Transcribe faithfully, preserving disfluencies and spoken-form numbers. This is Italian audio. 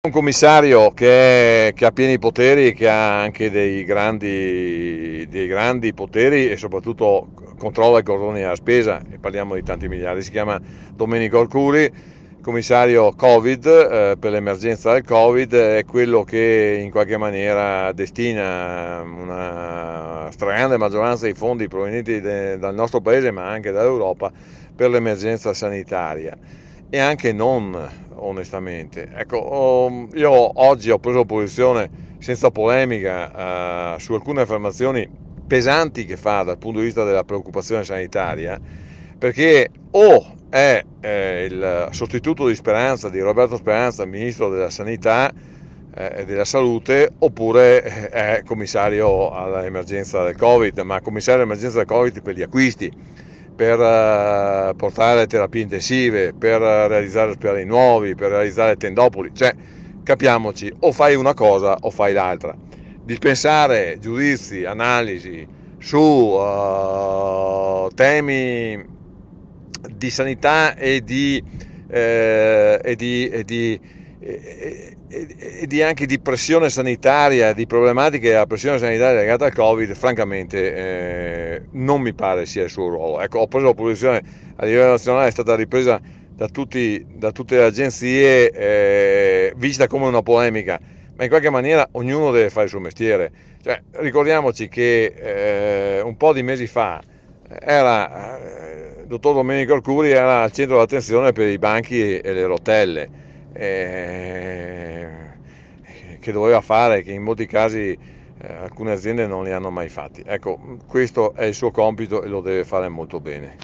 Un commissario che, che ha pieni poteri, che ha anche dei grandi, dei grandi poteri e soprattutto controlla i cordoni della spesa, e parliamo di tanti miliardi. Si chiama Domenico Arcuri, commissario Covid, eh, per l'emergenza del Covid, è quello che in qualche maniera destina una stragrande maggioranza dei fondi provenienti de- dal nostro paese, ma anche dall'Europa, per l'emergenza sanitaria, e anche non, onestamente. Ecco, ho- io oggi ho preso posizione senza polemica eh, su alcune affermazioni pesanti che fa dal punto di vista della preoccupazione sanitaria, perché o è eh, il sostituto di Speranza, di Roberto Speranza, ministro della Sanità eh, e della Salute, oppure eh, è commissario all'emergenza del Covid, ma commissario all'emergenza del Covid per gli acquisti, per eh, portare terapie intensive, per realizzare ospedali nuovi, per realizzare tendopoli. Cioè, capiamoci, o fai una cosa o fai l'altra. Dispensare giudizi, analisi su uh, temi di sanità e di, eh, e di, e di, e, e, e di anche di pressione sanitaria, di problematiche della pressione sanitaria legata al Covid, francamente eh, non mi pare sia il suo ruolo. Ecco, ho preso la posizione a livello nazionale, è stata ripresa da, tutti, da tutte le agenzie, eh, vista come una polemica, ma in qualche maniera ognuno deve fare il suo mestiere. Cioè, ricordiamoci che eh, un po' di mesi fa era, eh, il dottor Domenico Arcuri era al centro dell'attenzione per i banchi e le rotelle, eh, che doveva fare, che in molti casi eh, alcune aziende non li hanno mai fatti. Ecco, questo è il suo compito e lo deve fare molto bene.